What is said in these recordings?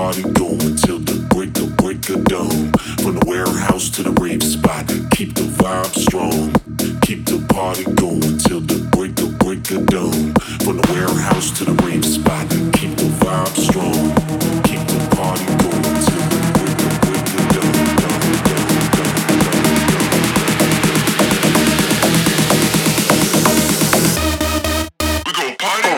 party going till the break of dawn. From the warehouse to the rave spot, keep the vibe strong. Keep the party going till the break of dawn. From the warehouse to the rave spot, keep the vibe strong. Keep the party going till the break of dawn. We gon' party.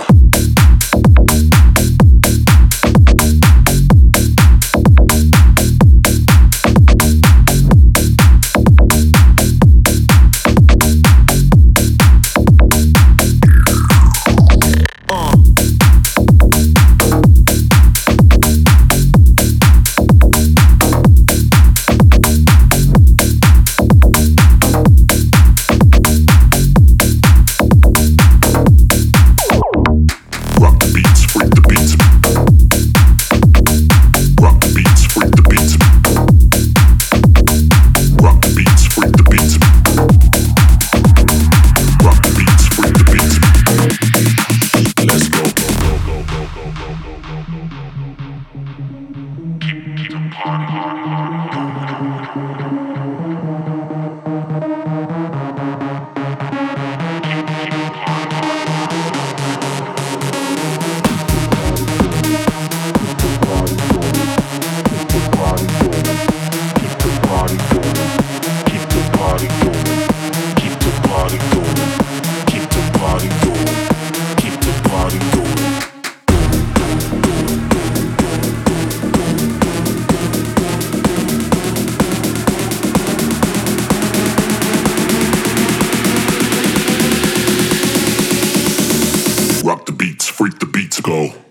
Rock the beats, freak the beats, go.